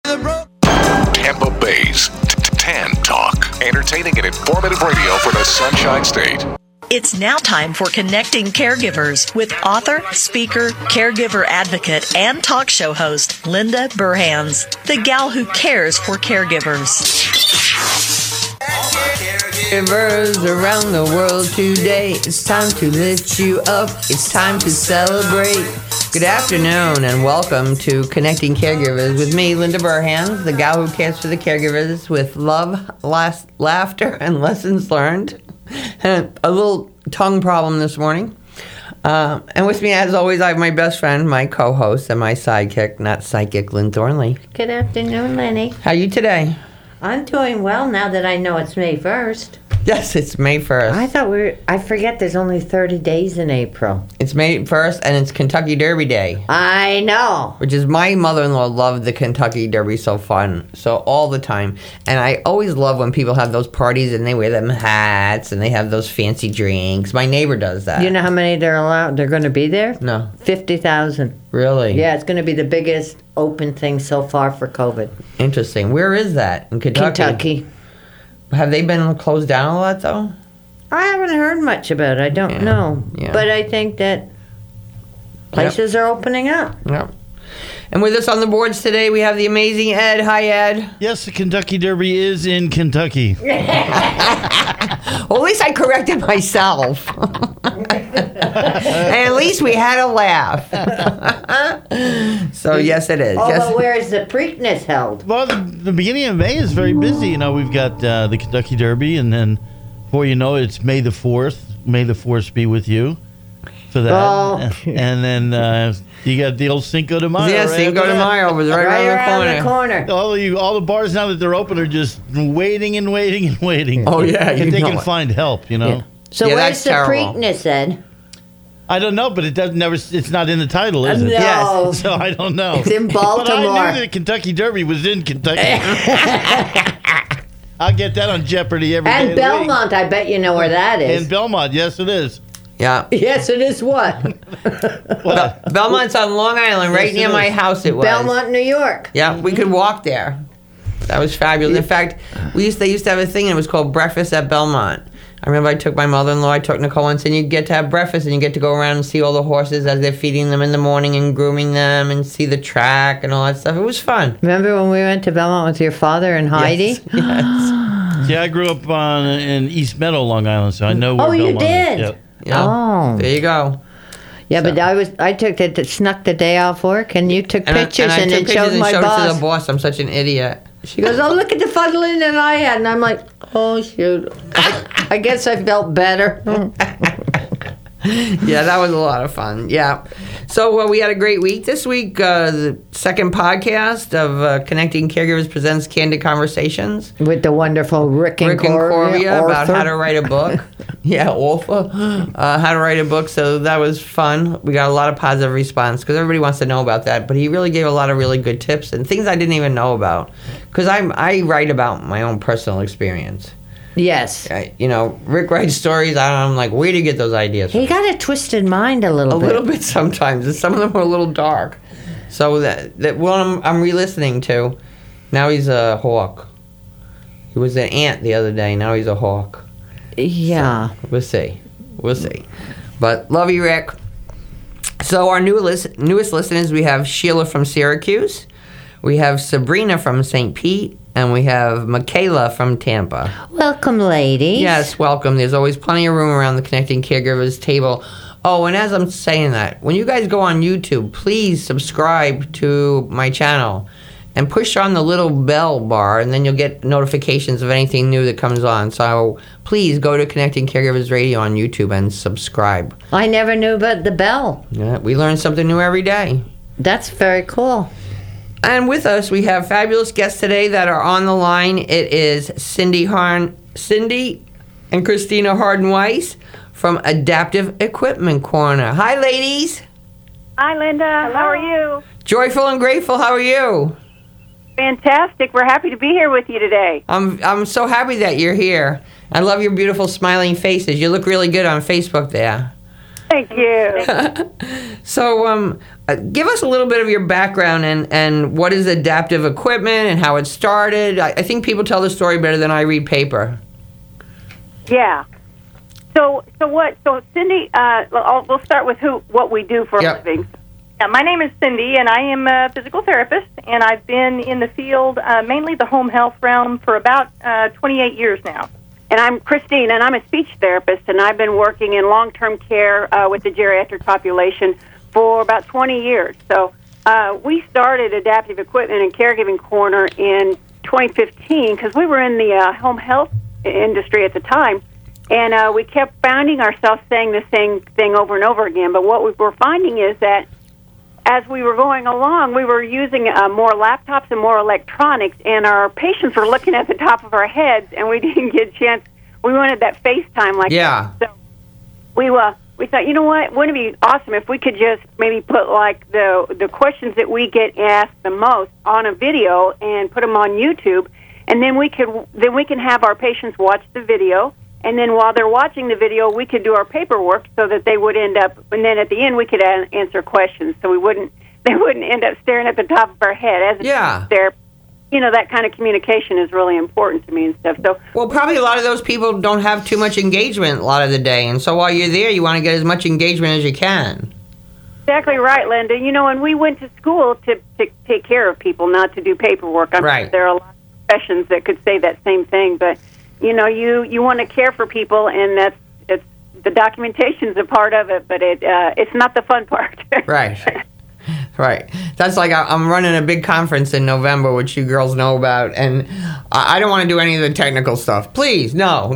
Tampa Bay's Tan Talk. Entertaining and informative radio for the Sunshine State. It's now time for Connecting Caregivers with author, speaker, caregiver advocate, and talk show host Linda Burhans, the gal who cares for caregivers. Caregivers around the world today, it's time to lift you up, it's time to celebrate. Good afternoon and welcome to Connecting Caregivers with me, Linda Burhans, the gal who cares for the caregivers with love, laughter, and lessons learned. And a little tongue problem this morning. And with me, as always, I have my best friend, my co-host, and my sidekick, not psychic, Lynn Thornley. Good afternoon, Lenny. How are you today? I'm doing well now that I know it's May 1st. Yes, it's May 1st. I forget there's only 30 days in April. It's May 1st, and it's Kentucky Derby Day. I know. Which is, my mother-in-law loved the Kentucky Derby so all the time. And I always love when people have those parties and they wear them hats and they have those fancy drinks. My neighbor does that. You know how many they're going to be there? No. 50,000. Really? Yeah, it's going to be the biggest open thing so far for COVID. Interesting. Where is that? In Kentucky. Have they been closed down a lot, though? I haven't heard much about it. I don't know. Yeah. But I think that places are opening up. Yep. And with us on the boards today, we have the amazing Ed. Hi, Ed. Yes, the Kentucky Derby is in Kentucky. Well, at least I corrected myself. And at least we had a laugh. So, yes, it is. Oh, yes. but where is the Preakness held? Well, the beginning of May is very busy. You know, we've got the Kentucky Derby, and then before you know it, it's May the 4th. May the 4th be with you for that. Oh. And then you got the old Cinco de Mayo. Yeah, right Cinco de Mayo was right around the corner. All the bars now that they're open are just waiting and waiting and waiting. Oh, yeah. If they can find help, you know. Yeah. So Yeah, where's that's the terrible. Preakness, Ed? I don't know, but it's not in the title, is it? No. Yes. So I don't know. It's in Baltimore. But I knew the Kentucky Derby was in Kentucky. I'll get that on Jeopardy every day. And of the week. Belmont, I bet you know where that is. In Belmont, yes, it is. Yeah. Yes, it is what? Belmont's on Long Island, right Yes, near it my is. house it was. Belmont, New York. Yeah, we could walk there. That was fabulous. In fact, they used to have a thing, and it was called Breakfast at Belmont. I remember I took my mother-in-law, I took Nicole, and said, you get to have breakfast, and you get to go around and see all the horses as they're feeding them in the morning and grooming them and see the track and all that stuff. It was fun. Remember when we went to Belmont with your father and Heidi? Yes. See, I grew up in East Meadow, Long Island, so I know where Oh, you Belmont did? is. Yep. Yeah. Oh. There you go. Yeah, but I snuck the day off work, and you took pictures I and took then showed my it to boss. the boss. I'm such an idiot. She goes, "Oh, look at the fun Linda and I had," and I'm like, "Oh shoot." I guess I felt better. Yeah, that was a lot of fun. Yeah. So we had a great week this week. The second podcast of Connecting Caregivers presents Candid Conversations. With the wonderful Rick and Corvia about Arthur. how to write a book. Yeah, Wolfa. How to write a book. So that was fun. We got a lot of positive response because everybody wants to know about that. But he really gave a lot of really good tips and things I didn't even know about. Because I write about my own personal experience. Yes. Rick writes stories. I'm like, where do you get those ideas from? He got a twisted mind a little A bit. little bit sometimes. And some of them are a little dark. So that one I'm re-listening to, now he's a hawk. He was an ant the other day. Now he's a hawk. Yeah. So we'll see. But love you, Rick. So our newest listeners, we have Sheila from Syracuse. We have Sabrina from St. Pete. And we have Michaela from Tampa. Welcome, ladies. Yes, welcome. There's always plenty of room around the Connecting Caregivers table. Oh, and as I'm saying that, when you guys go on YouTube, please subscribe to my channel and push on the little bell bar, and then you'll get notifications of anything new that comes on. So please go to Connecting Caregivers Radio on YouTube and subscribe. I never knew about the bell. Yeah, we learn something new every day. That's very cool. And with us, we have fabulous guests today that are on the line. It is Cindy and Christina Harden-Weiss from Adaptive Equipment Corner. Hi, ladies. Hi, Linda. Hello. How are you? Joyful and grateful. How are you? Fantastic. We're happy to be here with you today. I'm so happy that you're here. I love your beautiful smiling faces. You look really good on Facebook there. Thank you. So, give us a little bit of your background and what is adaptive equipment and how it started. I think people tell the story better than I read paper. Yeah. So Cindy, we'll start with what we do for a living. Yeah, my name is Cindy, and I am a physical therapist, and I've been in the field, mainly the home health realm, for about 28 years now. And I'm Christine, and I'm a speech therapist, and I've been working in long-term care with the geriatric population for about 20 years. So we started Adaptive Equipment and Caregiving Corner in 2015 because we were in the home health industry at the time, and we kept finding ourselves saying the same thing over and over again. But what we were finding is that as we were going along, we were using more laptops and more electronics, and our patients were looking at the top of our heads, and we didn't get a chance. We wanted that FaceTime like that. So we thought, you know what, wouldn't it be awesome if we could just maybe put like the questions that we get asked the most on a video and put them on YouTube, and then we can have our patients watch the video. And then while they're watching the video, we could do our paperwork so that they would end up, and then at the end we could answer questions, so they wouldn't end up staring at the top of our head. That kind of communication is really important to me and stuff. So, well, probably a lot of those people don't have too much engagement a lot of the day, and so while you're there, you want to get as much engagement as you can. Exactly right, Linda. And we went to school to take care of people, not to do paperwork. I'm sure there are a lot of professions that could say that same thing, but you want to care for people, and it's the documentation's a part of it, but it's not the fun part. Right. That's like I'm running a big conference in November, which you girls know about, and I don't want to do any of the technical stuff. Please, no.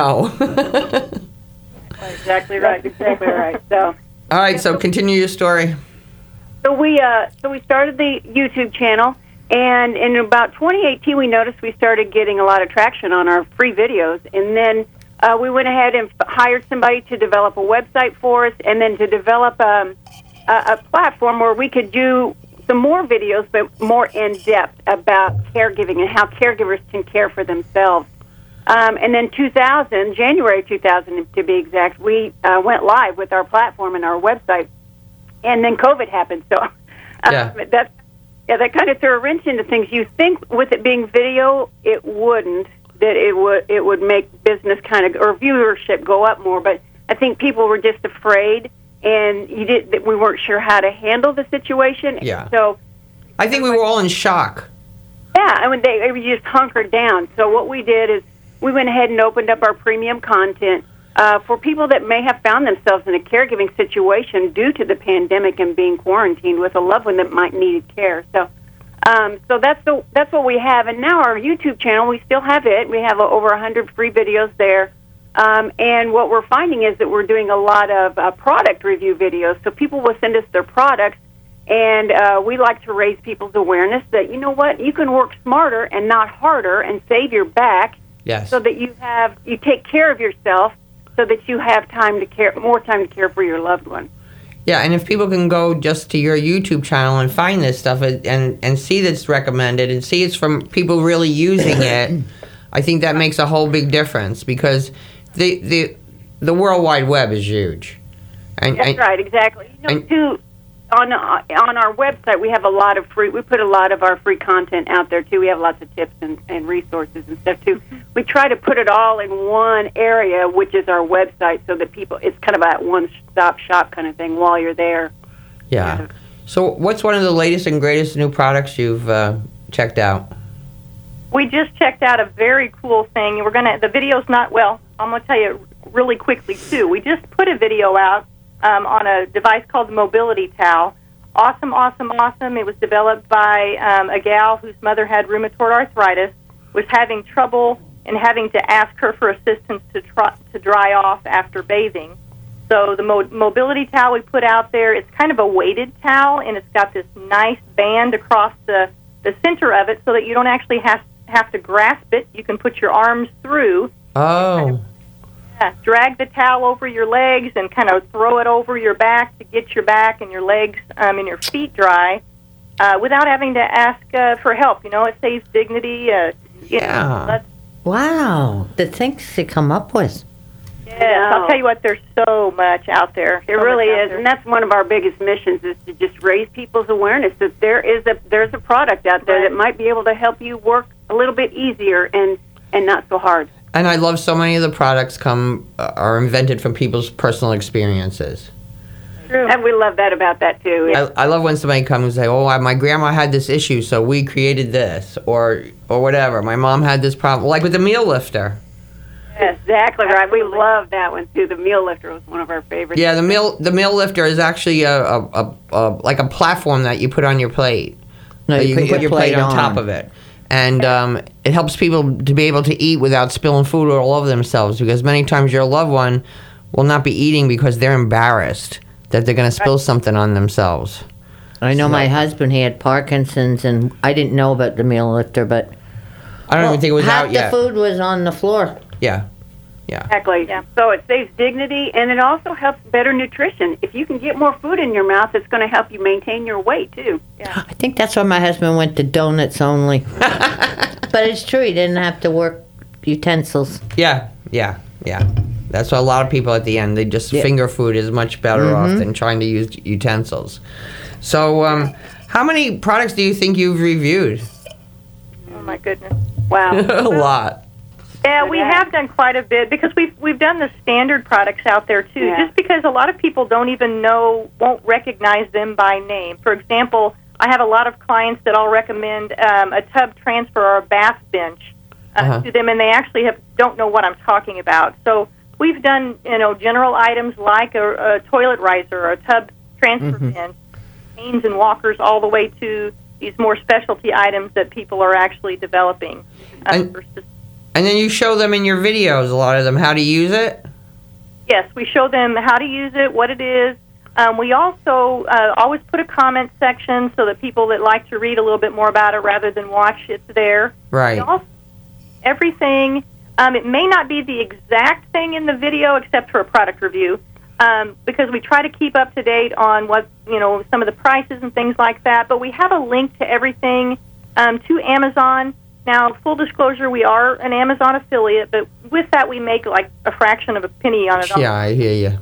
Exactly right. So. All right. So continue your story. So we started the YouTube channel. And in about 2018, we noticed we started getting a lot of traction on our free videos. And then we went ahead and hired somebody to develop a website for us, and then to develop a platform where we could do some more videos, but more in-depth about caregiving and how caregivers can care for themselves. And then January 2000 to be exact, we went live with our platform and our website. And then COVID happened. So that kind of threw a wrench into things. You think with it being video, it wouldn't, that it would make business or viewership go up more. But I think people were just afraid, and we weren't sure how to handle the situation. Yeah. So I think we were all in shock. Yeah, I mean, they just hunkered down. So what we did is we went ahead and opened up our premium content for people that may have found themselves in a caregiving situation due to the pandemic and being quarantined with a loved one that might need care. So that's what we have. And now our YouTube channel, we still have it. We have over 100 free videos there. And what we're finding is that we're doing a lot of product review videos. So people will send us their products, and we like to raise people's awareness that, you know what, you can work smarter and not harder and save your back. Yes. So that you take care of yourself, so that you have more time to care for your loved one. Yeah, and if people can go just to your YouTube channel and find this stuff and see that it's recommended and see it's from people really using it, I think that makes a whole big difference, because the World Wide Web is huge. That's right, exactly. On our website, we have we put a lot of our free content out there, too. We have lots of tips and resources and stuff, too. We try to put it all in one area, which is our website, so that it's kind of a one-stop shop kind of thing while you're there. Yeah. So what's one of the latest and greatest new products you've checked out? We just checked out a very cool thing. The video's I'm going to tell you really quickly, too. We just put a video out on a device called the Mobility Towel. Awesome. It was developed by a gal whose mother had rheumatoid arthritis, was having trouble and having to ask her for assistance to dry off after bathing. So the Mobility Towel we put out there, it's kind of a weighted towel, and it's got this nice band across the center of it so that you don't actually have to grasp it. You can put your arms through. Oh. Drag the towel over your legs and kind of throw it over your back to get your back and your legs and your feet dry without having to ask for help. It saves dignity. Yeah. Wow. The things they come up with. Yes, I'll tell you what, there's so much out there. It really is, and that's one of our biggest missions is to just raise people's awareness that there's a product out there that might be able to help you work a little bit easier and not so hard. And I love so many of the products are invented from people's personal experiences. True. And we love that about that too. I love when somebody comes and say, "Oh, my grandma had this issue, so we created this," or whatever. My mom had this problem, like with the meal lifter. Exactly right. We love that one too. The meal lifter was one of our favorites. Yeah, the meal lifter is actually like a platform that you put on your plate. No, you can put your plate on top of it. And it helps people to be able to eat without spilling food all over themselves, because many times your loved one will not be eating because they're embarrassed that they're going to spill something on themselves. I know my husband, he had Parkinson's, and I didn't know about the meal lifter, but I don't even think it was out yet. Half the food was on the floor. Yeah. Exactly. Yeah. So it saves dignity, and it also helps better nutrition. If you can get more food in your mouth, it's going to help you maintain your weight, too. Yeah. I think that's why my husband went to donuts only. But it's true, he didn't have to work utensils. Yeah. That's why a lot of people at the end, they just finger food is much better off than trying to use utensils. So how many products do you think you've reviewed? Oh, my goodness. Wow. A lot. Yeah, we have done quite a bit because we've done the standard products out there too. Yeah. Just because a lot of people won't recognize them by name. For example, I have a lot of clients that I'll recommend a tub transfer or a bath bench to them, and they actually don't know what I'm talking about. So we've done general items like a toilet riser or a tub transfer bench, canes and walkers, all the way to these more specialty items that people are actually developing. And then you show them in your videos, a lot of them, how to use it? Yes, we show them how to use it, what it is. We also always put a comment section so that people that like to read a little bit more about it rather than watch, it's there. Right. Also, everything, it may not be the exact thing in the video except for a product review, because we try to keep up to date on what, some of the prices and things like that, but we have a link to everything to Amazon. Now, full disclosure, we are an Amazon affiliate, but with that, we make like a fraction of a penny on it. Yeah, I hear you.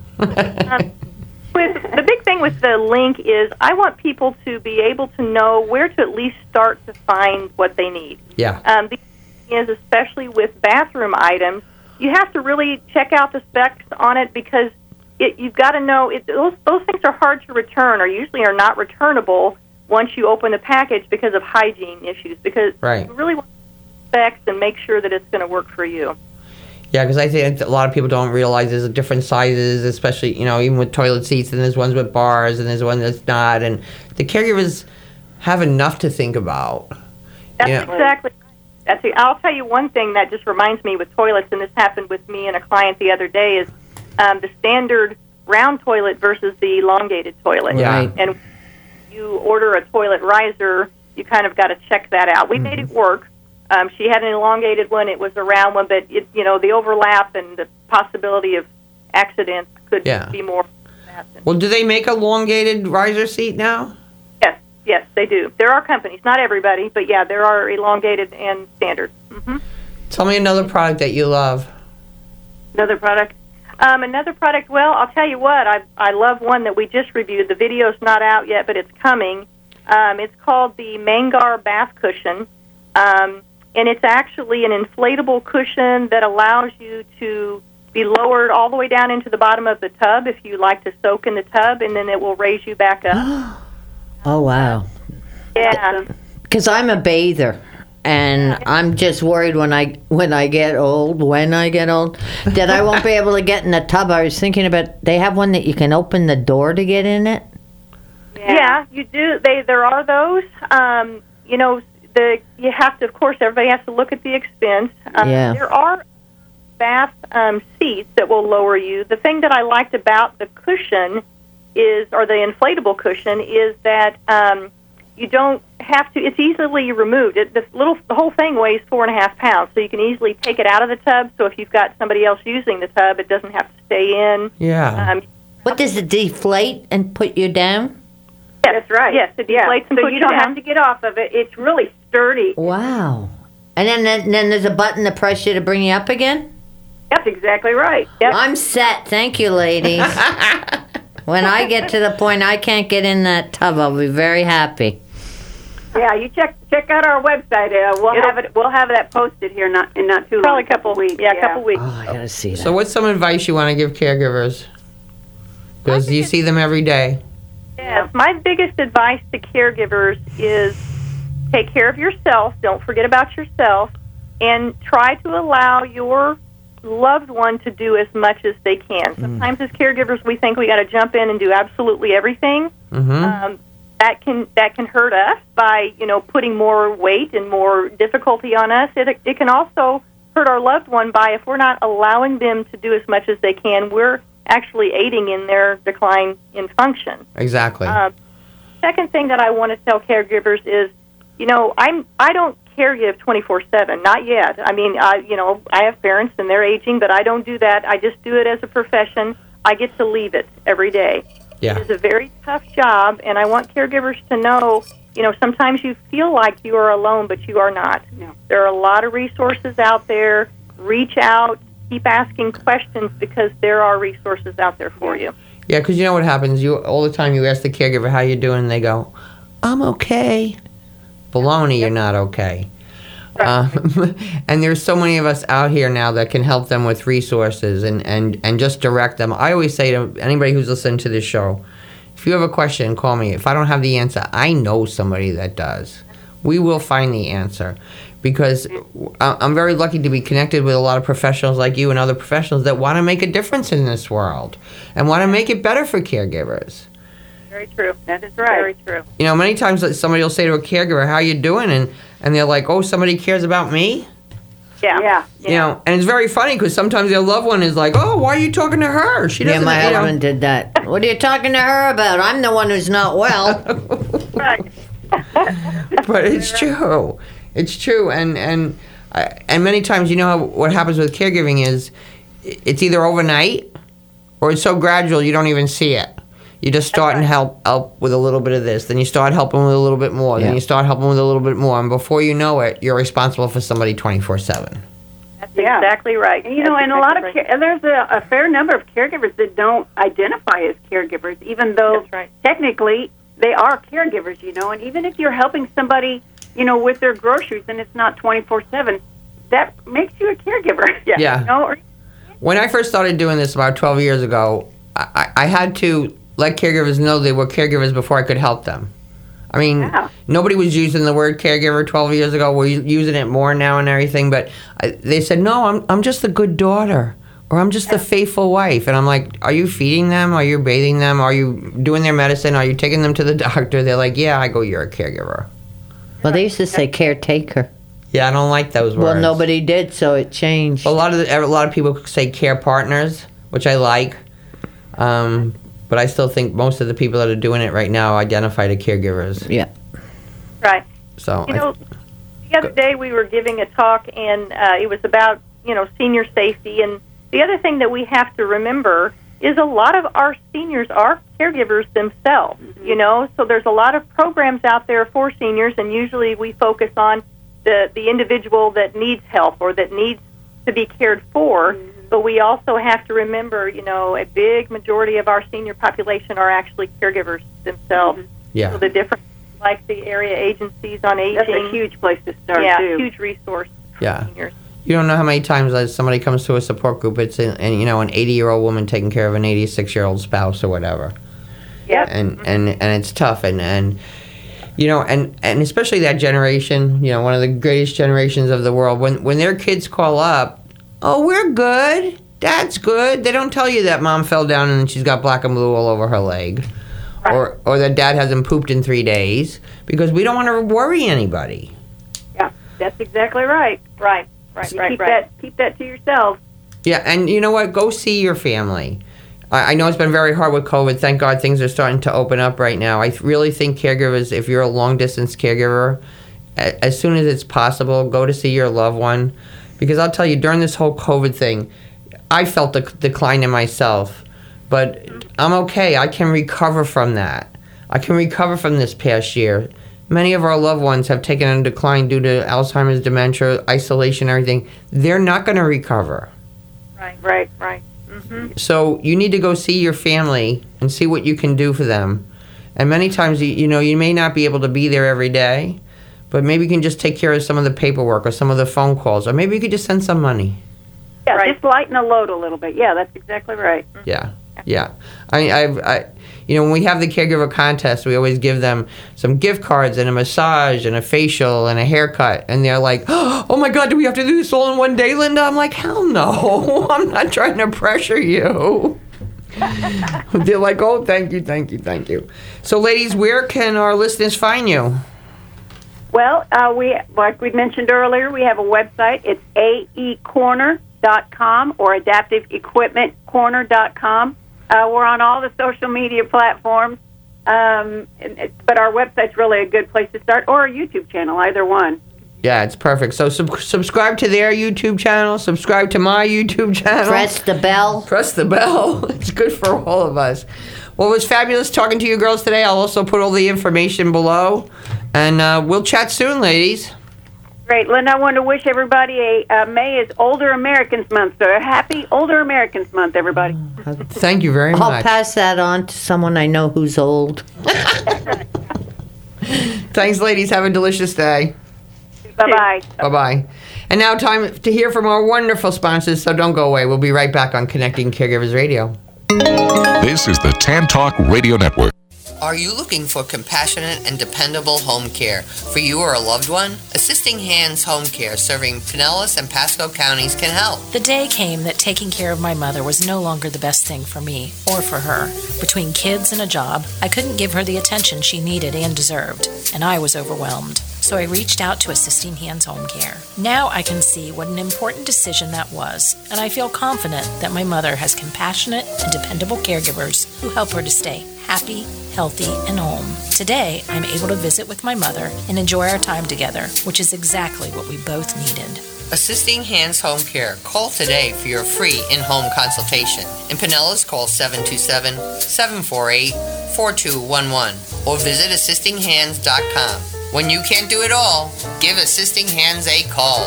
The big thing with the link is I want people to be able to know where to at least start to find what they need. Yeah. The thing is, especially with bathroom items, you have to really check out the specs on it because you've got to know those things are hard to return or usually are not returnable once you open the package because of hygiene issues. Because you really want specs and make sure that it's going to work for you. Yeah, because I think a lot of people don't realize there's different sizes, especially, even with toilet seats, and there's ones with bars, and there's one that's not, and the caregivers have enough to think about. That's exactly. I'll tell you one thing that just reminds me with toilets, and this happened with me and a client the other day, is the standard round toilet versus the elongated toilet. Yeah. And you order a toilet riser, you kind of got to check that out. We made it work. She had an elongated one. It was a round one, but the overlap and the possibility of accidents could be more. Well, do they make elongated riser seat now? Yes, they do. There are companies, not everybody, but yeah, there are elongated and standard. Mm-hmm. Tell me another product that you love. Another product? Well, I'll tell you what, I love one that we just reviewed. The video's not out yet, but it's coming. It's called the Mangar Bath Cushion. And it's actually an inflatable cushion that allows you to be lowered all the way down into the bottom of the tub if you like to soak in the tub, and then it will raise you back up. Oh, wow. Yeah. Because I'm a bather, and I'm just worried when I get old, that I won't be able to get in the tub. I was thinking about, they have one that you can open the door to get in it? Yeah, you do. There are those. You have to, of course, everybody has to look at the expense. There are bath seats that will lower you. The thing that I liked about the cushion or the inflatable cushion, is that you don't have to, it's easily removed. The whole thing weighs 4.5 pounds, so you can easily take it out of the tub. So if you've got somebody else using the tub, it doesn't have to stay in. Yeah. What, does it deflate and put you down? Yes, that's right. Yes, it deflates and so puts you don't down. have to get off of it. It's really sturdy. Wow. And then there's a button to press you to bring you up again? That's exactly right. Yep. I'm set. Thank you, ladies. When I get to the point I can't get in that tub, I'll be very happy. Yeah, you check out our website. We'll have that posted here in not too long. Probably a couple weeks. Yeah, a couple weeks. Oh, I gotta see that. So what's some advice you want to give caregivers? Because you see them every day. Yes, my biggest advice to caregivers is take care of yourself. Don't forget about yourself, and try to allow your loved one to do as much as they can. Sometimes as caregivers, we think we got to jump in and do absolutely everything. Mm-hmm. That can hurt us by putting more weight and more difficulty on us. It can also hurt our loved one by, if we're not allowing them to do as much as they can, we're actually aiding in their decline in function. Exactly. Second thing that I want to tell caregivers is, I don't caregive 24/7, not yet. I mean, I have parents and they're aging, but I don't do that. I just do it as a profession. I get to leave it every day. Yeah. It is a very tough job, and I want caregivers to know, sometimes you feel like you are alone, but you are not. No. There are a lot of resources out there. Reach out, keep asking questions, because there are resources out there for you. Yeah, because you know what happens? All the time you ask the caregiver, how you doing, and they go, I'm okay. Baloney, you're not okay. And there's so many of us out here now that can help them with resources and just direct them. I always say to anybody who's listening to this show, if you have a question, call me. If I don't have the answer, I know somebody that does. We will find the answer, because I'm very lucky to be connected with a lot of professionals like you and other professionals that want to make a difference in this world and want to make it better for caregivers. Very true. That is right. Very true. Many times somebody will say to a caregiver, how you doing? And they're like, oh, somebody cares about me? Yeah. And it's very funny because sometimes their loved one is like, oh, why are you talking to her? She doesn't, my husband did that. What are you talking to her about? I'm the one who's not well. Right. But it's true. It's true. And many times, what happens with caregiving is it's either overnight or it's so gradual you don't even see it. You just start and help with a little bit of this. Then you start helping with a little bit more. Then you start helping with a little bit more. And before you know it, you're responsible for somebody 24/7. That's exactly right. And, and a lot of there's a fair number of caregivers that don't identify as caregivers, even though technically they are caregivers, And even if you're helping somebody, with their groceries and it's not 24/7, that makes you a caregiver. Yeah. When I first started doing this about 12 years ago, I had to let caregivers know they were caregivers before I could help them. I mean, nobody was using the word caregiver 12 years ago. We're using it more now and everything, but they said, no, I'm just a good daughter, or I'm just a faithful wife. And I'm like, are you feeding them? Are you bathing them? Are you doing their medicine? Are you taking them to the doctor? They're like, yeah. I go, you're a caregiver. Well, they used to say caretaker. Yeah, I don't like those words. Well, nobody did, so it changed. A lot of people say care partners, which I like. But I still think most of the people that are doing it right now identify to caregivers. Yeah. Right. So the other day we were giving a talk, and it was about, senior safety. And the other thing that we have to remember is a lot of our seniors are caregivers themselves, So there's a lot of programs out there for seniors, and usually we focus on the individual that needs help or that needs to be cared for. But we also have to remember, a big majority of our senior population are actually caregivers themselves. Yeah. So the different, like the area agencies on aging. That's a huge place to start, too. Huge resource for seniors. You don't know how many times somebody comes to a support group, it's an 80-year-old woman taking care of an 86-year-old spouse or whatever. Yeah. And it's tough. And especially that generation, one of the greatest generations of the world, when their kids call up, oh, we're good. Dad's good. They don't tell you that mom fell down and she's got black and blue all over her leg. Right. Or that dad hasn't pooped in 3 days, because we don't want to worry anybody. Yeah, that's exactly right. Right. Keep that to yourself. Yeah, and you know what? Go see your family. I know it's been very hard with COVID. Thank God things are starting to open up right now. I really think caregivers, if you're a long-distance caregiver, as soon as it's possible, go to see your loved one. Because I'll tell you, during this whole COVID thing, I felt a decline in myself. But I'm okay. I can recover from that. I can recover from this past year. Many of our loved ones have taken a decline due to Alzheimer's, dementia, isolation, everything. They're not going to recover. Right. Mm-hmm. So you need to go see your family and see what you can do for them. And many times, you may not be able to be there every day, but maybe you can just take care of some of the paperwork or some of the phone calls, or maybe you could just send some money. Yeah, just lighten the load a little bit. Yeah, that's exactly right. Yeah. I when we have the caregiver contest, we always give them some gift cards and a massage and a facial and a haircut, and they're like, "Oh my God, do we have to do this all in one day, Linda?" I'm like, "Hell no! I'm not trying to pressure you." They're like, "Oh, thank you." So, ladies, where can our listeners find you? Well, like we mentioned earlier, we have a website. It's aecorner.com or adaptiveequipmentcorner.com. We're on all the social media platforms, but our website's really a good place to start, or a YouTube channel, either one. Yeah, it's perfect. So subscribe to their YouTube channel, subscribe to my YouTube channel. Press the bell. It's good for all of us. Well, it was fabulous talking to you girls today. I'll also put all the information below, and we'll chat soon, ladies. Great. Linda, I want to wish everybody May is Older Americans Month, so a happy Older Americans Month, everybody. Thank you very much. I'll pass that on to someone I know who's old. Thanks, ladies. Have a delicious day. Bye-bye. Bye-bye. And now time to hear from our wonderful sponsors, so don't go away. We'll be right back on Connecting Caregivers Radio. This is the Tan Talk Radio Network. Are you looking for compassionate and dependable home care for you or a loved one? Assisting Hands Home Care, serving Pinellas and Pasco counties, can help. The day came that taking care of my mother was no longer the best thing for me or for her. Between kids and a job, I couldn't give her the attention she needed and deserved, and I was overwhelmed. So I reached out to Assisting Hands Home Care. Now I can see what an important decision that was, and I feel confident that my mother has compassionate and dependable caregivers who help her to stay happy, healthy, and home. Today, I'm able to visit with my mother and enjoy our time together, which is exactly what we both needed. Assisting Hands Home Care. Call today for your free in-home consultation. In Pinellas, call 727-748-4211 or visit assistinghands.com. When you can't do it all, give Assisting Hands a call.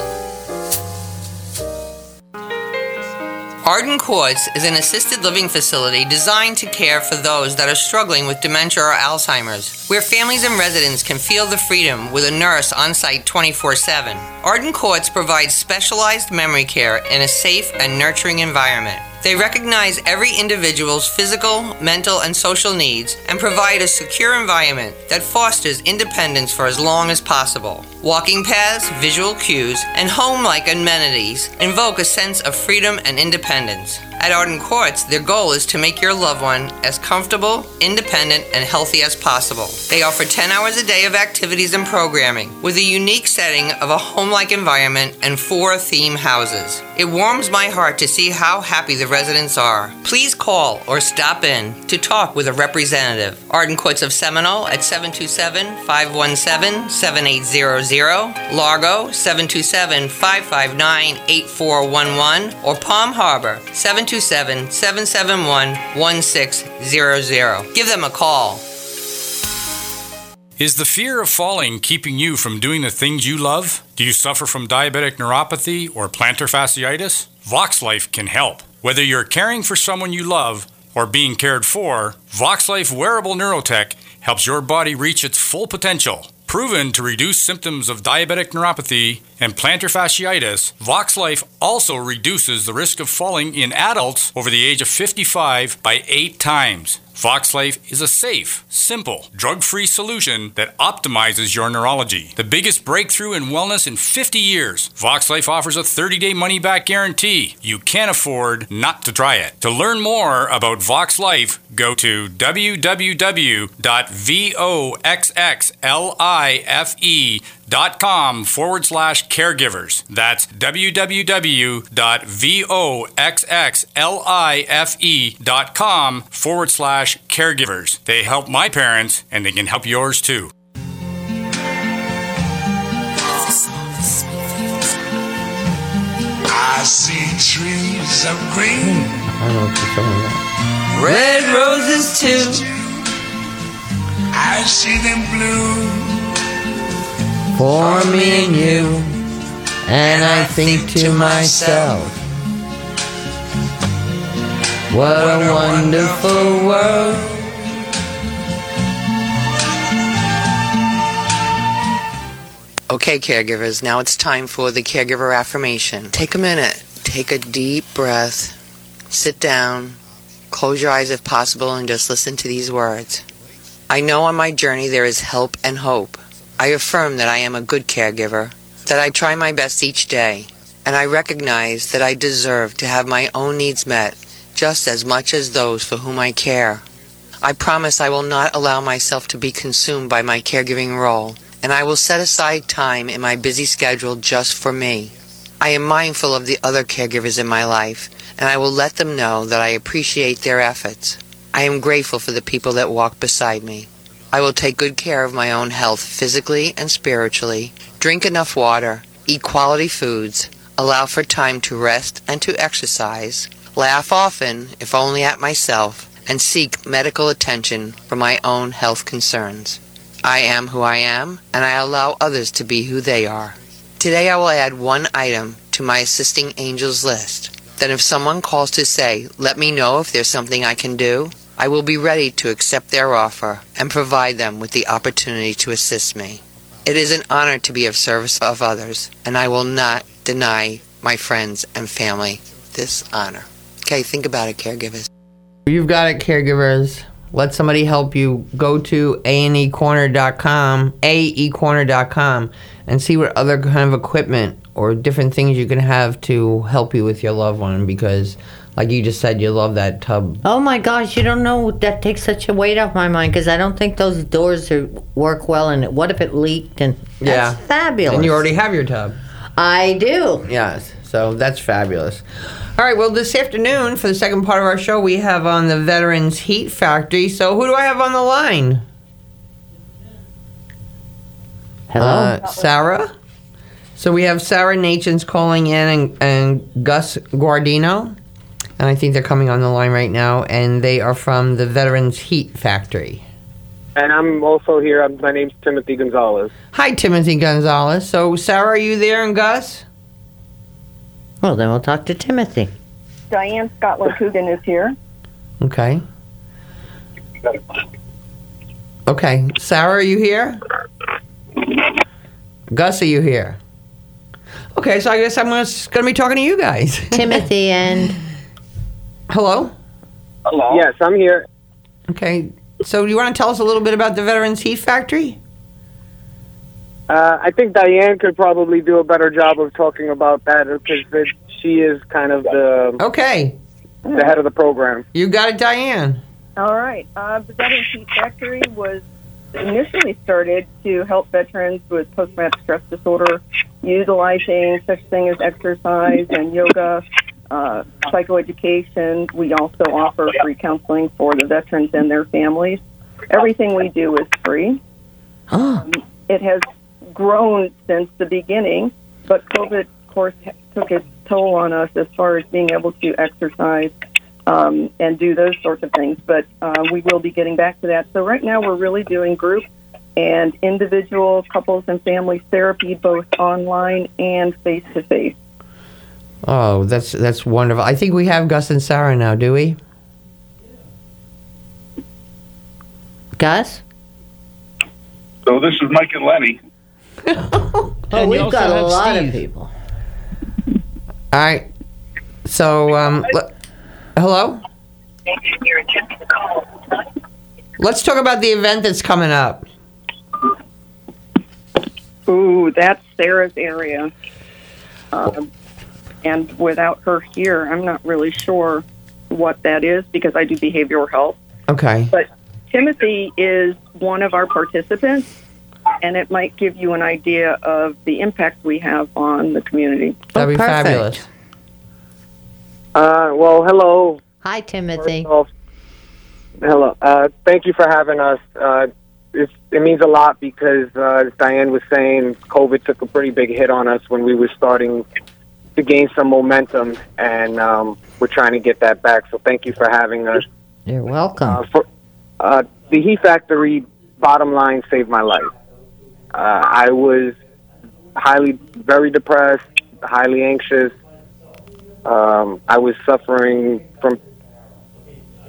Arden Courts is an assisted living facility designed to care for those that are struggling with dementia or Alzheimer's, where families and residents can feel the freedom with a nurse on site 24/7. Arden Courts provides specialized memory care in a safe and nurturing environment. They recognize every individual's physical, mental, and social needs and provide a secure environment that fosters independence for as long as possible. Walking paths, visual cues, and home-like amenities invoke a sense of freedom and independence. At Arden Courts, their goal is to make your loved one as comfortable, independent, and healthy as possible. They offer 10 hours a day of activities and programming, with a unique setting of a home-like environment and 4 theme houses. It warms my heart to see how happy the residents are. Please call or stop in to talk with a representative. Arden Courts of Seminole at 727-517-7800, Largo 727-559-8411, or Palm Harbor 727-771-1600. Give them a call. Is the fear of falling keeping you from doing the things you love? Do you suffer from diabetic neuropathy or plantar fasciitis? VoxLife can help. Whether you're caring for someone you love or being cared for, VoxLife wearable neurotech helps your body reach its full potential. Proven to reduce symptoms of diabetic neuropathy and plantar fasciitis, VoxLife also reduces the risk of falling in adults over the age of 55 by 8 times. VoxLife is a safe, simple, drug-free solution that optimizes your neurology. The biggest breakthrough in wellness in 50 years. VoxLife offers a 30-day money-back guarantee. You can't afford not to try it. To learn more about VoxLife, go to www.voxlife.com/caregivers. That's www.voxlife.com/caregivers. They help my parents, and they can help yours too. I see trees of green. I don't know what you're talking about. Red roses too. I see them blue For me and you. And I think to myself, What a wonderful world. Okay, caregivers, now it's time for the caregiver affirmation. Take a minute. Take a deep breath. Sit down. Close your eyes if possible and just listen to these words. I know on my journey there is help and hope. I affirm that I am a good caregiver, that I try my best each day, and I recognize that I deserve to have my own needs met just as much as those for whom I care. I promise I will not allow myself to be consumed by my caregiving role, and I will set aside time in my busy schedule just for me. I am mindful of the other caregivers in my life, and I will let them know that I appreciate their efforts. I am grateful for the people that walk beside me. I will take good care of my own health physically and spiritually, drink enough water, eat quality foods, allow for time to rest and to exercise, laugh often, if only at myself, and seek medical attention for my own health concerns. I am who I am, and I allow others to be who they are. Today I will add one item to my assisting angels list. Then if someone calls to say, let me know if there's something I can do, I will be ready to accept their offer and provide them with the opportunity to assist me. It is an honor to be of service of others, and I will not deny my friends and family this honor. Okay, think about it, caregivers. You've got it, caregivers. Let somebody help you. Go to aecorner.com, aecorner.com, and see what other kind of equipment or different things you can have to help you with your loved one, because like you just said, you love that tub. Oh my gosh, you don't know, that takes such a weight off my mind, because I don't think those doors work well, and what if it leaked? And that's fabulous. And you already have your tub. I do. Yes, so that's fabulous. All right, well, this afternoon, for the second part of our show, we have on the Veterans Heat Factory. So who do I have on the line? Hello? Sarah? So we have Sarah Nachins calling in and Gus Guardino. And I think they're coming on the line right now. And they are from the Veterans Heat Factory. And I'm also here. My name's Timothy Gonzalez. Hi, Timothy Gonzalez. So, Sarah, are you there, and Gus? Well, then we'll talk to Timothy. Diane Scotland Coogan is here. Okay. Okay. Sarah, are you here? Gus, are you here? Okay, so I guess I'm going to be talking to you guys. Timothy and... Hello? Hello? Yes, I'm here. Okay. So do you want to tell us a little bit about the Veterans Heat Factory? I think Diane could probably do a better job of talking about that, because she is kind of the head of the program. You got it, Diane. All right. The Veterans Heat Factory was initially started to help veterans with post-traumatic stress disorder, utilizing such thing as exercise and yoga, psychoeducation. We also offer free counseling for the veterans and their families. Everything we do is free. It has grown since the beginning, but COVID, of course, took its toll on us as far as being able to exercise and do those sorts of things. But we will be getting back to that. So right now we're really doing group and individual couples and families therapy, both online and face-to-face. Oh, that's wonderful. I think we have Gus and Sarah now, do we? Gus? So this is Mike and Lenny. Oh, we've got a lot of people. All right. So, hello? Let's talk about the event that's coming up. Ooh, that's Sarah's area. And without her here, I'm not really sure what that is, because I do behavioral health. Okay. But Timothy is one of our participants, and it might give you an idea of the impact we have on the community. That'd be fabulous. Well, hello. Hi, Timothy. Hello. Thank you for having us. It means a lot because, as Diane was saying, COVID took a pretty big hit on us when we were starting to gain some momentum, and we're trying to get that back. So thank you for having us. You're welcome. The Heat Factory, bottom line, saved my life. I was very depressed, highly anxious. I was suffering from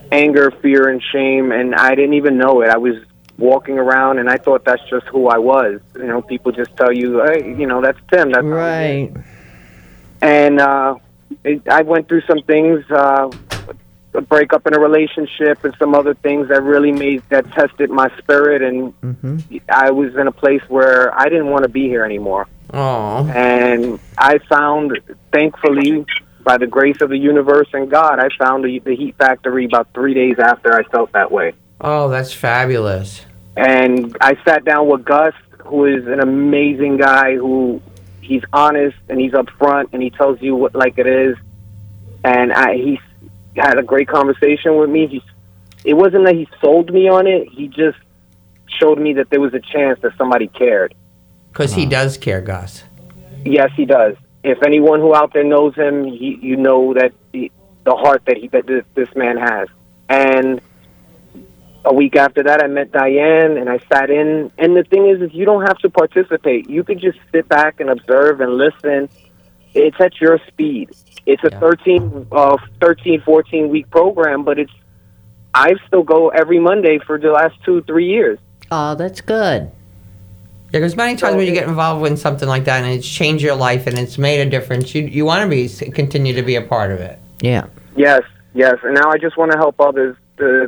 anger, fear, and shame, and I didn't even know it. I was walking around, and I thought that's just who I was. You know, people just tell you, hey, you know, that's Tim. That's right. And I went through some things, a breakup in a relationship, and some other things that tested my spirit, and I was in a place where I didn't want to be here anymore. Oh. And I found, thankfully, by the grace of the universe and God, I found the Heat Factory about 3 days after I felt that way. Oh, that's fabulous. And I sat down with Gus, who is an amazing guy, who he's honest and he's upfront and he tells you what like it is. And he had a great conversation with me. It wasn't that he sold me on it. He just showed me that there was a chance that somebody cared. Because he does care, Gus. Yes, he does. If anyone who out there knows him, you know that the heart that this man has. And a week after that, I met Diane, and I sat in. And the thing is you don't have to participate. You could just sit back and observe and listen. It's at your speed. It's a 13, 14-week program, but I still go every Monday for the last 2-3 years. Oh, that's good. Yeah, because many times when you get involved in something like that and it's changed your life and it's made a difference, you want to continue to be a part of it. Yeah. Yes. And now I just want to help others to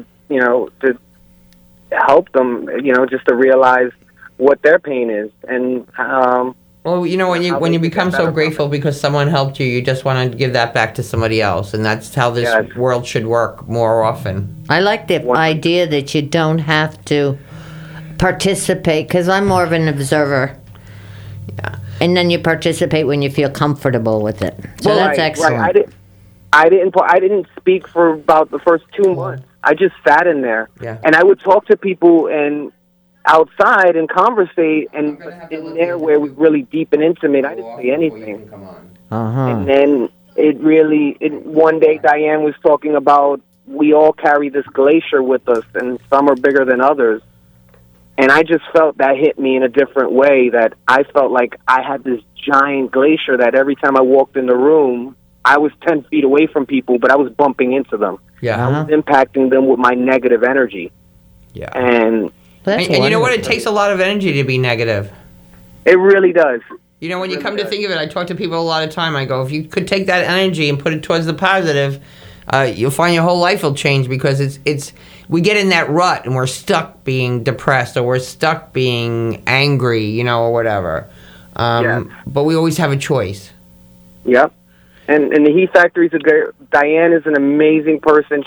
help them, just to realize what their pain is. And well, when you become so grateful because someone helped you, you just want to give that back to somebody else, and that's how this world should work more often. I like the idea that you don't have to participate, because I'm more of an observer. Yeah. And then you participate when you feel comfortable with it. So that's excellent. Right. I didn't speak for about the first 2 months. I just sat in there, and I would talk to people and outside and conversate, and in there where it was really deep and intimate, I didn't say anything. And then one day Diane was talking about we all carry this glacier with us, and some are bigger than others. And I just felt that hit me in a different way, that I felt like I had this giant glacier that every time I walked in the room, I was 10 feet away from people, but I was bumping into them. Yeah. I was impacting them with my negative energy. Yeah. And you know what? It takes a lot of energy to be negative. It really does. You know, when you come to think of it, I talk to people a lot of time. I go, if you could take that energy and put it towards the positive, you'll find your whole life will change, because we get in that rut and we're stuck being depressed or we're stuck being angry, or whatever. But we always have a choice. Yep. And the Heat Factory's Diane is an amazing person.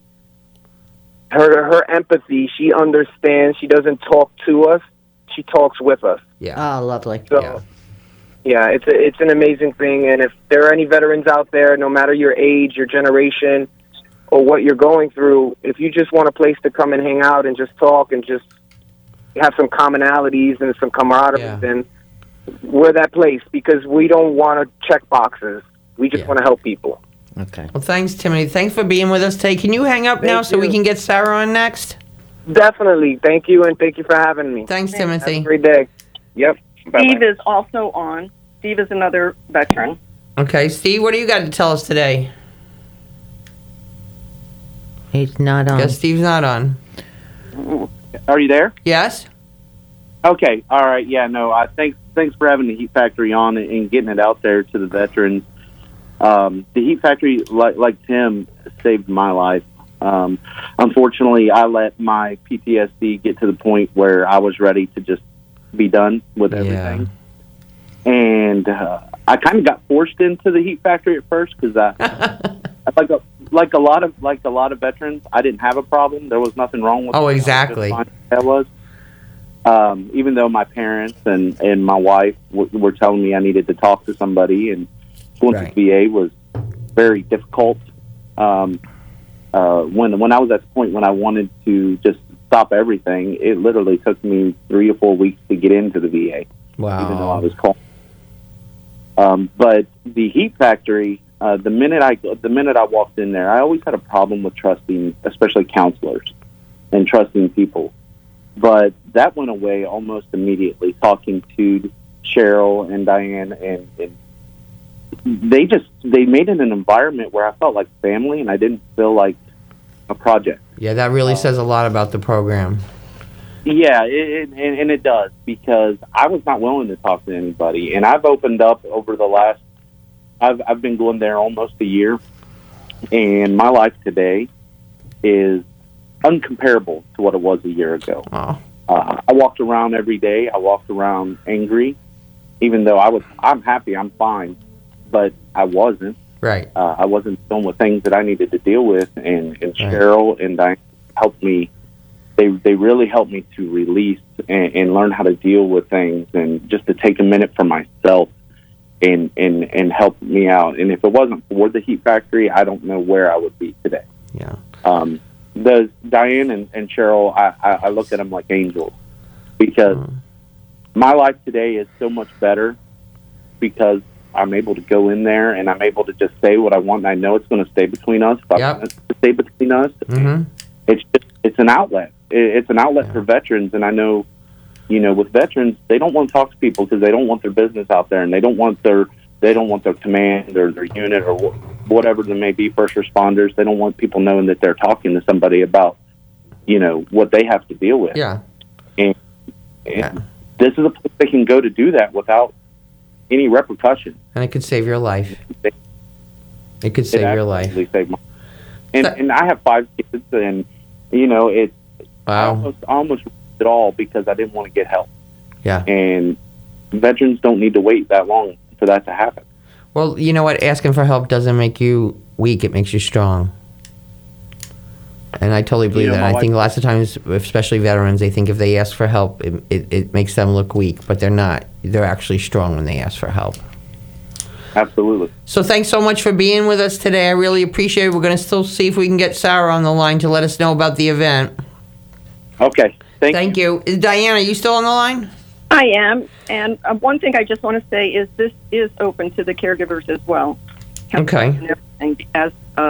Her empathy, she understands. She doesn't talk to us. She talks with us. Yeah. Oh, lovely. So, yeah, it's an amazing thing. And if there are any veterans out there, no matter your age, your generation, or what you're going through, if you just want a place to come and hang out and just talk and just have some commonalities and some camaraderie, then we're that place, because we don't want to check boxes. We just want to help people. Okay. Well, thanks, Timothy. Thanks for being with us today. Can you hang up now so we can get Sarah on next? Definitely. Thank you, and thank you for having me. Thanks, Timothy. Have a great day. Yep. Steve is also on. Steve is another veteran. Okay, Steve, what do you got to tell us today? He's not on. Guess Steve's not on. Are you there? Yes. Okay. All right. Yeah. No. Thanks for having the Heat Factory on and getting it out there to the veterans. The Heat Factory, like Tim, saved my life. Unfortunately, I let my PTSD get to the point where I was ready to just be done with everything. And I kind of got forced into the Heat Factory at first, because like a lot of veterans, I didn't have a problem. There was nothing wrong with me. Oh, exactly. That was. Even though my parents and my wife were telling me I needed to talk to somebody, and going to the VA was very difficult. When I was at the point when I wanted to just stop everything, it literally took me 3 or 4 weeks to get into the VA. Wow. Even though I was called. But the Heat Factory, the minute I walked in there, I always had a problem with trusting, especially counselors, and trusting people. But that went away almost immediately, talking to Cheryl and Diane, and they made it an environment where I felt like family, and I didn't feel like project. Yeah, that really says a lot about the program. Yeah, and it does, because I was not willing to talk to anybody, and I've opened up over the last. I've been going there almost a year, and my life today is uncomparable to what it was a year ago. Oh. I walked around every day. I walked around angry, even though I'm happy, I'm fine, but I wasn't. Right. I wasn't dealing with things that I needed to deal with, and Cheryl and Diane helped me. They really helped me to release and learn how to deal with things, and just to take a minute for myself and help me out. And if it wasn't for the Heat Factory, I don't know where I would be today. Yeah. The Diane and Cheryl, I look at them like angels, because my life today is so much better because I'm able to go in there and I'm able to just say what I want, and I know it's going to stay between us. If I want it to stay between us. It's an outlet. It's an outlet for veterans, and I know, with veterans, they don't want to talk to people because they don't want their business out there, and they don't want their command or their unit or whatever they may be, first responders. They don't want people knowing that they're talking to somebody about, what they have to deal with. Yeah. And this is a place they can go to do that without any repercussion. And it could save your life. It could save your life. Save my, and I have 5 kids, and it's I almost did it all because I didn't want to get help. Yeah. And veterans don't need to wait that long for that to happen. Well, you know what? Asking for help doesn't make you weak. It makes you strong. And I totally believe that. I think lots of times, especially veterans, they think if they ask for help, it makes them look weak. But they're not. They're actually strong when they ask for help. Absolutely. So thanks so much for being with us today. I really appreciate it. We're going to still see if we can get Sarah on the line to let us know about the event. Okay. Thank you. Diana, are you still on the line? I am. And one thing I just want to say is this is open to the caregivers as well. Okay. As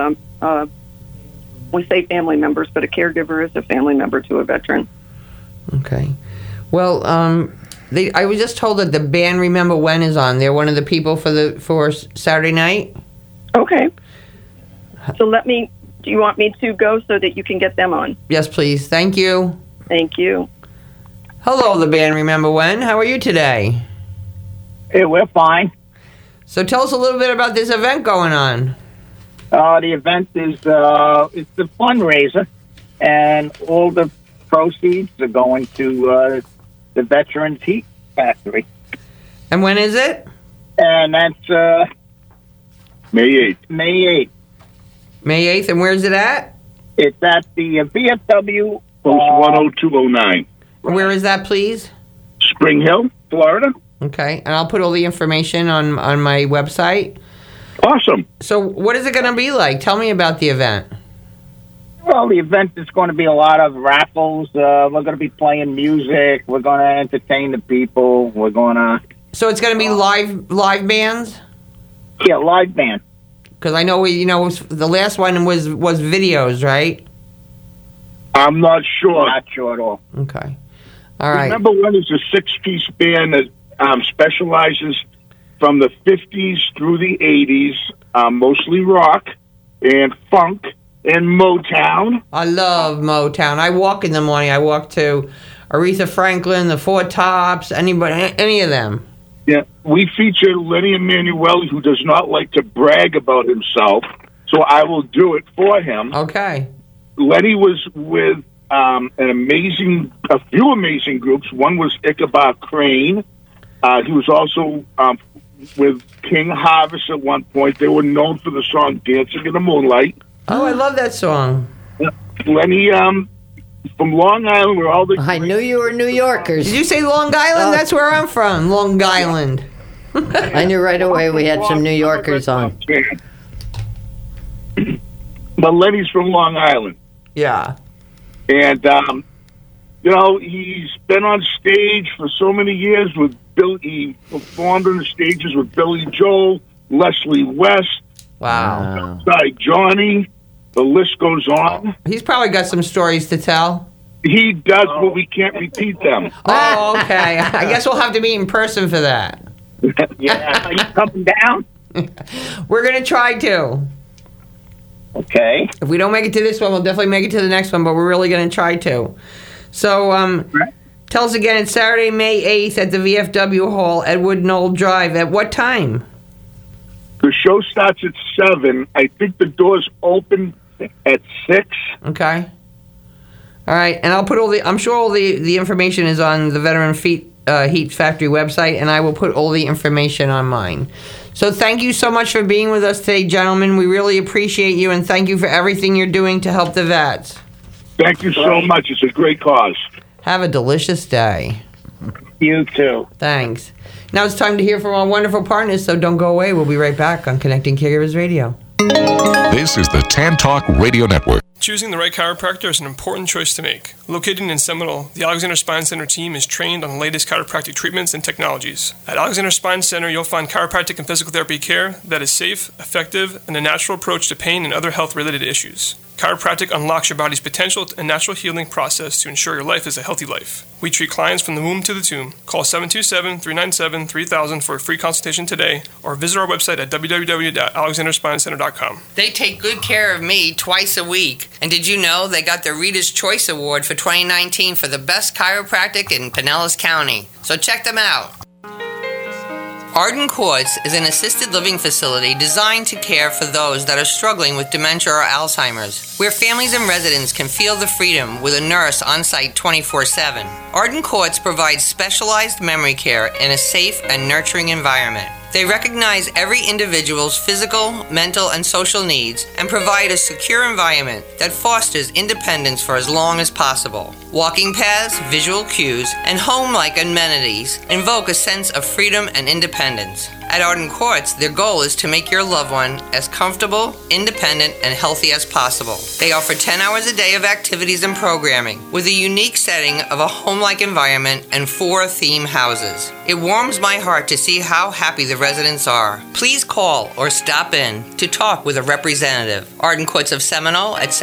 we say family members, but a caregiver is a family member to a veteran. Okay. Well, I was just told that the band Remember When is on. They're one of the people for Saturday night. Okay. So do you want me to go so that you can get them on? Yes, please. Thank you. Thank you. Hello, the band Remember When. How are you today? Hey, we're fine. So tell us a little bit about this event going on. The event is it's a fundraiser, and all the proceeds are going to the Veterans Heat Factory. And when is it? And that's May 8th. May 8th. May 8th, and where's it at? It's at the VFW... Post 10209. Where is that, please? Spring Hill, Florida. Okay, and I'll put all the information on my website. Awesome. So what is it going to be like? Tell me about the event. Well, the event is going to be a lot of raffles. We're going to be playing music. We're going to entertain the people. We're going to... So it's going to be live bands? Yeah, live band. Because I know the last one was videos, right? I'm not sure. Not sure at all. Okay. All right. Remember When is a 6-piece band that specializes from the 50s through the 80s, mostly rock and funk and Motown. I love Motown. I walk in the morning. I walk to Aretha Franklin, the Four Tops, any of them. Yeah, we feature Lenny Emanuele, who does not like to brag about himself, so I will do it for him. Okay. Lenny was with a few amazing groups. One was Ichabod Crane. He was also with King Harvest at one point. They were known for the song Dancing in the Moonlight. Oh, I love that song. Lenny, from Long Island, where all the... I knew you were New Yorkers. Did you say Long Island? That's where I'm from, Long Island. I knew right away we had some New Yorkers on. But Lenny's from Long Island. Yeah. And, he's been on stage for so many years with Bill. He performed on the stages with Billy Joel, Leslie West. Wow. Johnny. The list goes on. He's probably got some stories to tell. He does, but we can't repeat them. Oh, okay. I guess we'll have to meet in person for that. Yeah, are you coming down? We're going to try to. Okay. If we don't make it to this one, we'll definitely make it to the next one, but we're really going to try to. So, tell us again, it's Saturday, May 8th at the VFW Hall, Edward Knoll Drive. At what time? The show starts at 7. I think the doors open at 6. Okay. All right, and I'll put I'm sure all the information is on the Veteran Heat Factory website, and I will put all the information on mine. So thank you so much for being with us today, gentlemen. We really appreciate you, and thank you for everything you're doing to help the vets. Thank you so much. It's a great cause. Have a delicious day. You too. Thanks. Now it's time to hear from our wonderful partners, so don't go away. We'll be right back on Connecting Caregivers Radio. This is the Tan Talk Radio Network. Choosing the right chiropractor is an important choice to make. Located in Seminole, the Alexander Spine Center team is trained on the latest chiropractic treatments and technologies. At Alexander Spine Center, you'll find chiropractic and physical therapy care that is safe, effective, and a natural approach to pain and other health-related issues. Chiropractic unlocks your body's potential and natural healing process to ensure your life is a healthy life. We treat clients from the womb to the tomb. Call 727-397-3000 for a free consultation today, or visit our website at www.alexanderspinecenter.com. They take good care of me twice a week. And did you know they got the Reader's Choice Award for 2019 for the best chiropractic in Pinellas County? So check them out. Arden Courts is an assisted living facility designed to care for those that are struggling with dementia or Alzheimer's, where families and residents can feel the freedom with a nurse on site 24/7. Arden Courts provides specialized memory care in a safe and nurturing environment. They recognize every individual's physical, mental, and social needs and provide a secure environment that fosters independence for as long as possible. Walking paths, visual cues, and home-like amenities invoke a sense of freedom and independence. At Arden Courts, their goal is to make your loved one as comfortable, independent, and healthy as possible. They offer 10 hours a day of activities and programming, with a unique setting of a home-like environment and 4 theme houses. It warms my heart to see how happy the residents are. Please call or stop in to talk with a representative. Arden Courts of Seminole at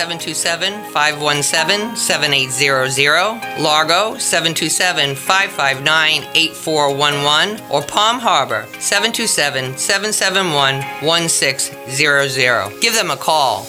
727-517-7800, Largo 727-559-8411, or Palm Harbor 727-771-1600. Give them a call.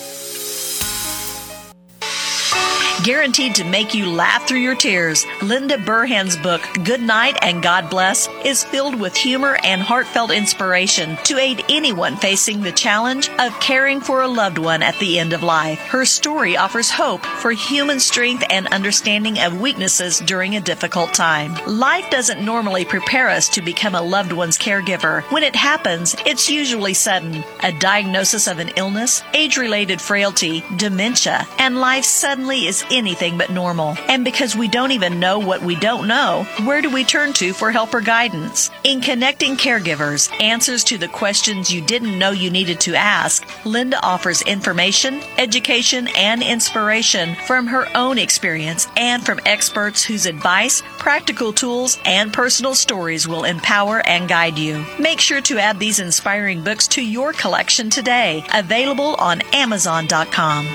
Guaranteed to make you laugh through your tears, Linda Burhan's book, Good Night and God Bless, is filled with humor and heartfelt inspiration to aid anyone facing the challenge of caring for a loved one at the end of life. Her story offers hope for human strength and understanding of weaknesses during a difficult time. Life doesn't normally prepare us to become a loved one's caregiver. When it happens, it's usually sudden. A diagnosis of an illness, age-related frailty, dementia, and life suddenly is anything but normal. And because we don't even know what we don't know, where do we turn to for help or guidance? In Connecting Caregivers, Answers to the Questions You Didn't Know You Needed to Ask, Linda offers information, education, and inspiration from her own experience and from experts whose advice, practical tools, and personal stories will empower and guide you. Make sure to add these inspiring books to your collection today. Available on Amazon.com.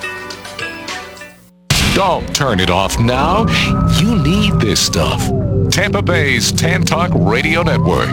Don't turn it off now. You need this stuff. Tampa Bay's Tan Talk Radio Network.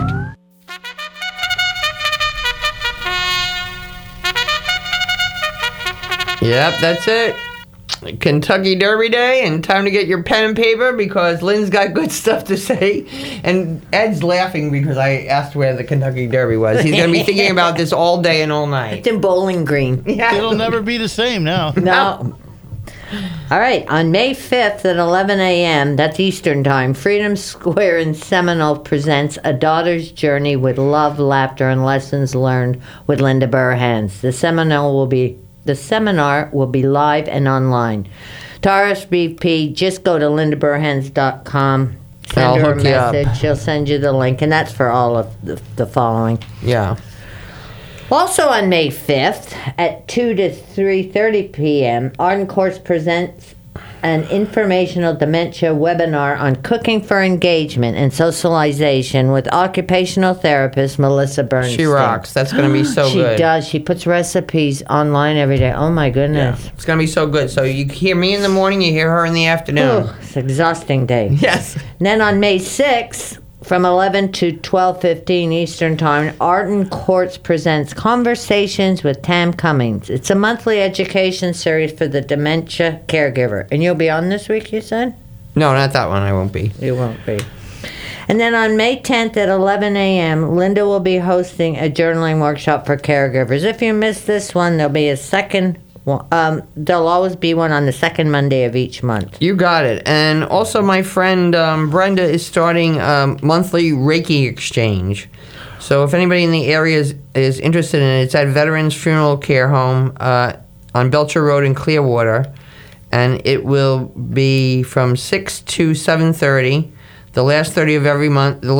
Yep, that's it. Kentucky Derby Day, and time to get your pen and paper because Lynn's got good stuff to say. And Ed's laughing because I asked where the Kentucky Derby was. He's going to be thinking about this all day and all night. It's in Bowling Green. Yeah. It'll never be the same now. No. All right, on May 5th at 11 a.m., that's Eastern Time, Freedom Square in Seminole presents A Daughter's Journey with Love, Laughter, and Lessons Learned with Linda Burhans. The seminar will be live and online. To RSVP, just go to lindaburhans.com, send her a message, she'll send you the link, and that's for all of the following. Yeah. Also on May 5th at 2 to 3:30 p.m., Arden Courts presents an informational dementia webinar on cooking for engagement and socialization with occupational therapist Melissa Bernstein. She rocks. That's going to be so good. She does. She puts recipes online every day. Oh, my goodness. Yeah. It's going to be so good. So you hear me in the morning, you hear her in the afternoon. It's an exhausting day. Yes. And then on May 6th, from 11 to 12:15 Eastern Time, Arden Courts presents Conversations with Tam Cummings. It's a monthly education series for the dementia caregiver. And you'll be on this week, you said? No, not that one. I won't be. You won't be. And then on May 10th at 11 a.m., Linda will be hosting a journaling workshop for caregivers. If you missed this one, there'll be a second there'll always be one on the second Monday of each month. You got it. And also my friend Brenda is starting a monthly Reiki exchange. So if anybody in the area is interested in it, it's at Veterans Funeral Care Home on Belcher Road in Clearwater. And it will be from 6 to 7:30, the last Thursday of every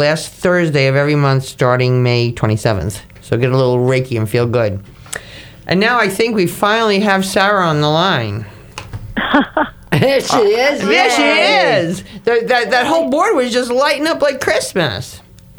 month starting May 27th. So get a little Reiki and feel good. And now I think we finally have Sarah on the line. There she is. There she is. That whole board was just lighting up like Christmas.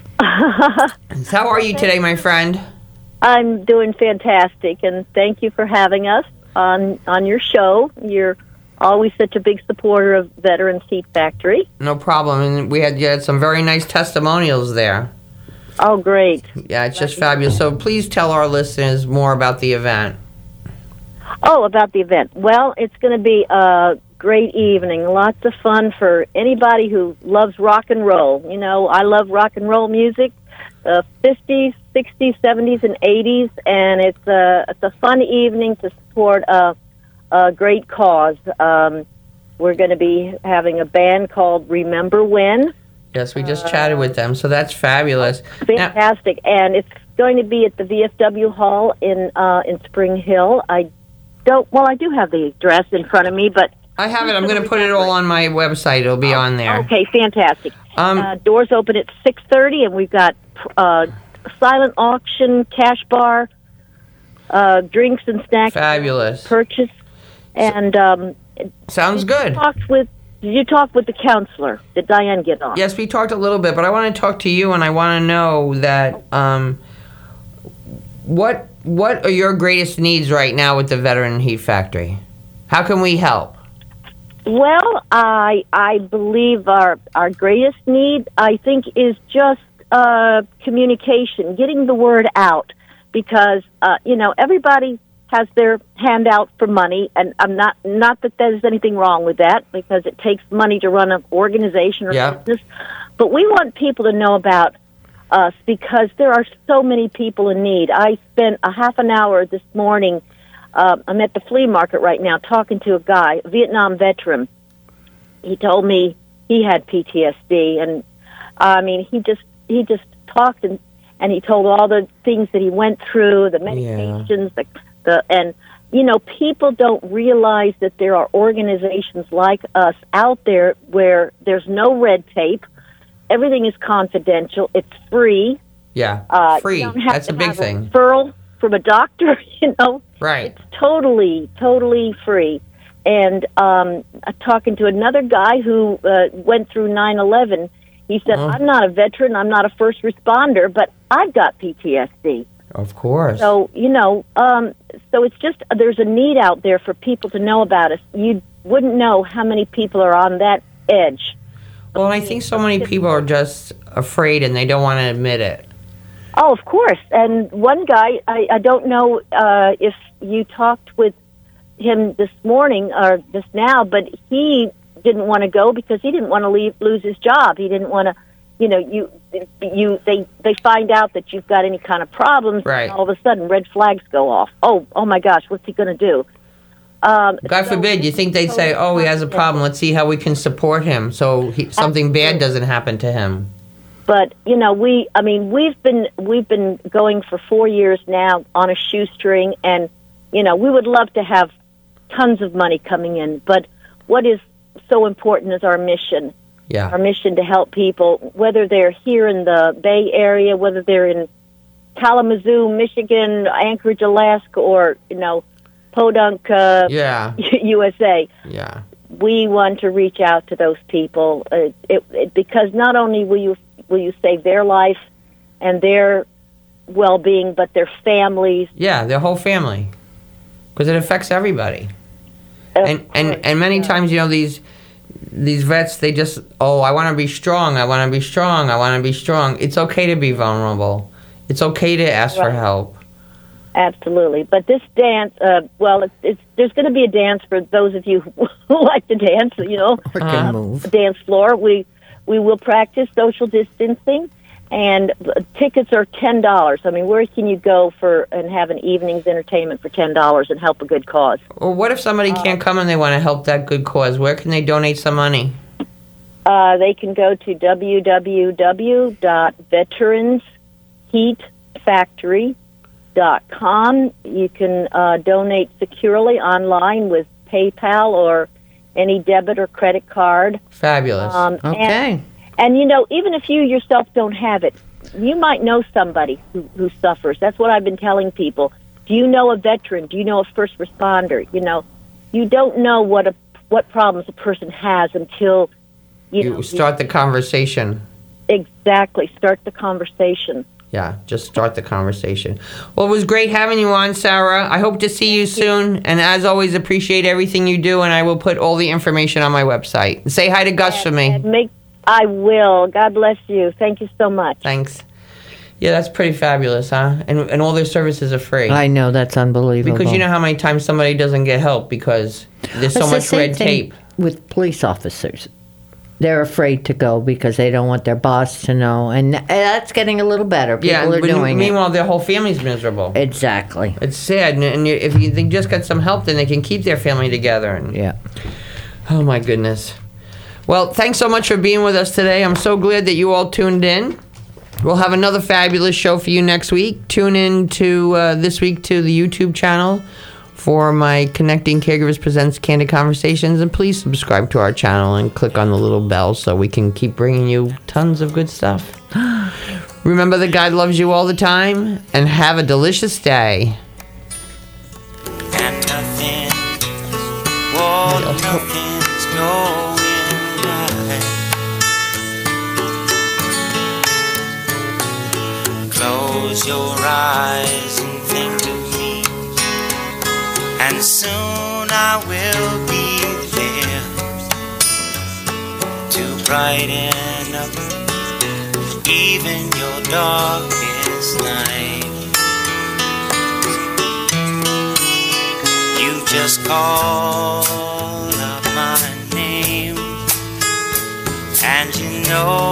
How are you today, my friend? I'm doing fantastic, and thank you for having us on your show. You're always such a big supporter of Veterans Heat Factory. No problem. And you had some very nice testimonials there. Oh, great. Yeah, it's just fabulous. So please tell our listeners more about the event. Oh, about the event. Well, it's going to be a great evening. Lots of fun for anybody who loves rock and roll. You know, I love rock and roll music, 50s, 60s, 70s, and 80s, and it's a fun evening to support a great cause. We're going to be having a band called Remember When. Yes, we just chatted with them, so that's fabulous. Fantastic, and it's going to be at the VFW Hall in Spring Hill. I do have the address in front of me, but I have it. I'm going to put it all on my website. It'll be on there. Okay, fantastic. Doors open at 6:30, and we've got silent auction, cash bar, drinks and snacks. Fabulous. Purchase, and sounds good. Did you talk with the counselor? Did Diane get on? Yes, we talked a little bit, but I want to talk to you, and I want to know that what are your greatest needs right now with the Veteran Heat Factory? How can we help? Well, I believe our greatest need, I think, is just communication, getting the word out, because everybody has their hand out for money, and I'm not that there's anything wrong with that, because it takes money to run an organization or business. But we want people to know about us, because there are so many people in need. I spent a half an hour this morning. I'm at the flea market right now talking to a guy, a Vietnam veteran. He told me he had PTSD, and I mean, he just talked and he told all the things that he went through, the medications, and people don't realize that there are organizations like us out there where there's no red tape. Everything is confidential. It's free. Yeah, free. You don't have That's to a big have thing. Referral from a doctor, Right. It's totally free. And talking to another guy who went through 9/11, he said, I'm not a veteran, I'm not a first responder, but I've got PTSD. Of course. So, so it's just, there's a need out there for people to know about us. You wouldn't know how many people are on that edge. Well, and I think so many people are just afraid and they don't want to admit it. Oh, of course. And one guy, I don't know if you talked with him this morning or just now, but he didn't want to go because he didn't want to lose his job. He didn't want to, they find out that you've got any kind of problems, right. And all of a sudden red flags go off. Oh my gosh, what's he going to do? God forbid, you think they'd say, he has a problem, let's see how we can support him so something bad doesn't happen to him. But, we've been going for 4 years now on a shoestring, and, we would love to have tons of money coming in, but what is so important is our mission. Yeah. Our mission to help people, whether they're here in the Bay Area, whether they're in Kalamazoo, Michigan, Anchorage, Alaska, or, Podunk, USA. Yeah. We want to reach out to those people because not only will you save their life and their well-being, but their families. Yeah, their whole family, because it affects everybody. And many times, these vets, they just, I want to be strong. I want to be strong. I want to be strong. It's okay to be vulnerable. It's okay to ask for help. Absolutely. But this dance, there's going to be a dance for those of you who like to dance, dance floor. We will practice social distancing, and tickets are $10. I mean, where can you go and have an evening's entertainment for $10 and help a good cause? Well, what if somebody can't come and they want to help that good cause? Where can they donate some money? They can go to www.veteransheatfactory.com. You can donate securely online with PayPal or any debit or credit card. Fabulous. Okay. And even if you yourself don't have it, you might know somebody who suffers. That's what I've been telling people. Do you know a veteran? Do you know a first responder? You don't know what problems a person has until you start the conversation. Exactly. Start the conversation. Yeah, just start the conversation. Well, it was great having you on, Sarah. I hope to see you soon. And as always, appreciate everything you do. And I will put all the information on my website. And say hi to Gus for me. I will. God bless you. Thank you so much. Thanks. Yeah, that's pretty fabulous, huh? And all their services are free. I know, that's unbelievable. Because you know how many times somebody doesn't get help because there's so much red tape. With police officers. They're afraid to go because they don't want their boss to know. And that's getting a little better. People are doing meanwhile, their whole family's miserable. Exactly. It's sad. And if they just got some help, then they can keep their family together. Yeah. Oh, my goodness. Well, thanks so much for being with us today. I'm so glad that you all tuned in. We'll have another fabulous show for you next week. Tune in this week to the YouTube channel for my Connecting Caregivers Presents Candid Conversations. And please subscribe to our channel and click on the little bell so we can keep bringing you tons of good stuff. Remember that God loves you all the time, and have a delicious day. And nothing's going right. Close your eyes and think of me, and soon I will be there to brighten up even your darkest night. You just call up my name, and you know